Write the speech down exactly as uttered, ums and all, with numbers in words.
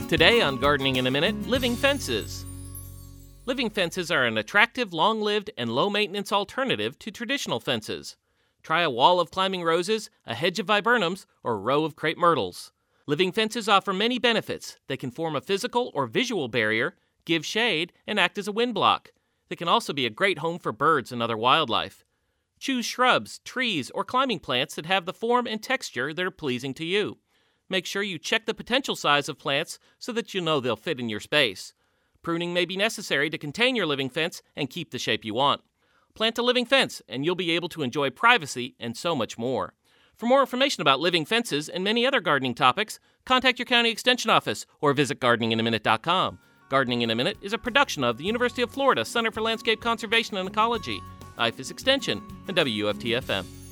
Today on Gardening in a Minute, living fences. Living fences are an attractive, long-lived, and low-maintenance alternative to traditional fences. Try a wall of climbing roses, a hedge of viburnums, or a row of crepe myrtles. Living fences offer many benefits. They can form a physical or visual barrier, give shade, and act as a windblock. They can also be a great home for birds and other wildlife. Choose shrubs, trees, or climbing plants that have the form and texture that are pleasing to you. Make sure you check the potential size of plants so that you know they'll fit in your space. Pruning may be necessary to contain your living fence and keep the shape you want. Plant a living fence and you'll be able to enjoy privacy and so much more. For more information about living fences and many other gardening topics, contact your county extension office or visit gardening in a minute dot com. Gardening in a Minute is a production of the University of Florida Center for Landscape Conservation and Ecology, I F A S Extension, and W U F T F M.